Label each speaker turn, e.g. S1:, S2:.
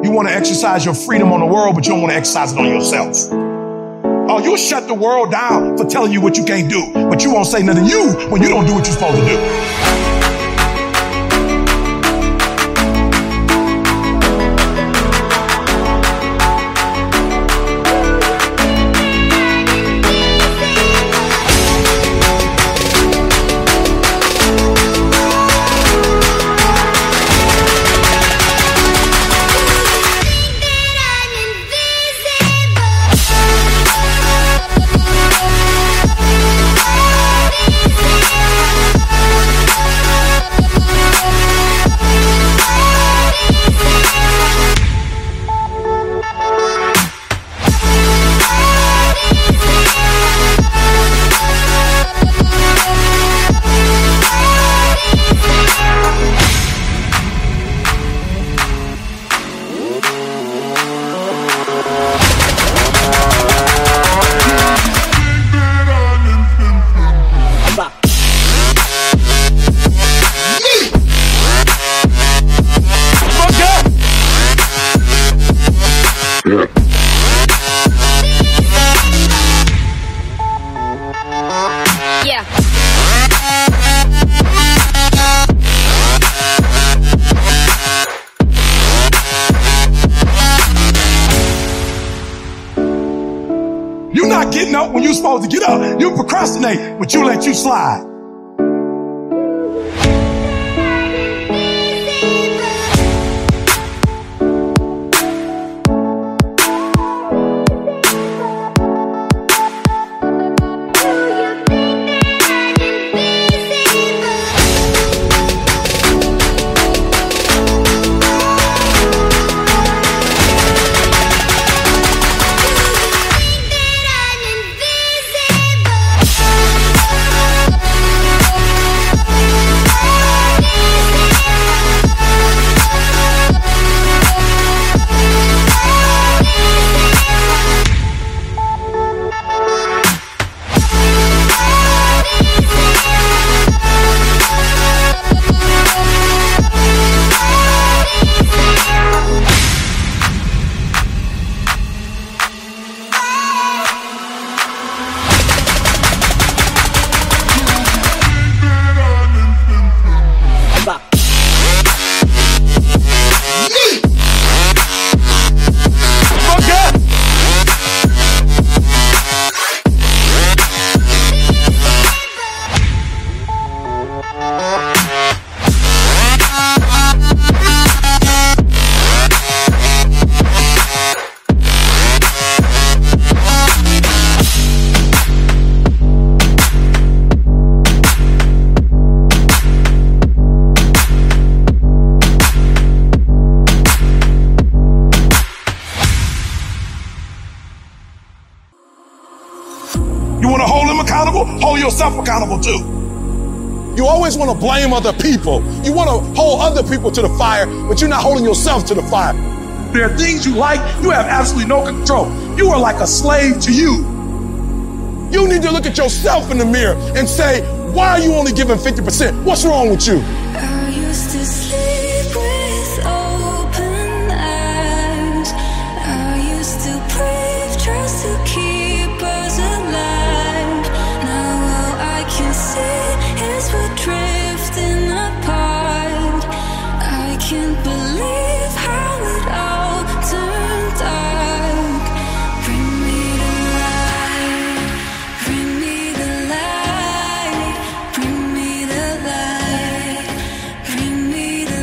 S1: You want to exercise your freedom on the world, but you don't want to exercise it on yourself. Oh, you'll shut the world down for telling you what you can't do, but you won't say nothing to you when you don't do what you're supposed to do. You're not getting up when you're supposed to get up. You procrastinate, but you let you slide. You want to hold them accountable? Hold yourself accountable too. You always want to blame other people. You want to hold other people to the fire, but you're not holding yourself to the fire. There are things you like, you have absolutely no control. You are like a slave to you. You need to look at yourself in the mirror and say, why are you only giving 50%? What's wrong with you?
S2: I used to sleep with open eyes. I used to brave just to keep us alive. Now all I can see is we're drifting apart. I can't believe how it all turned dark. Bring me the light, bring me the light, bring me the light, bring me the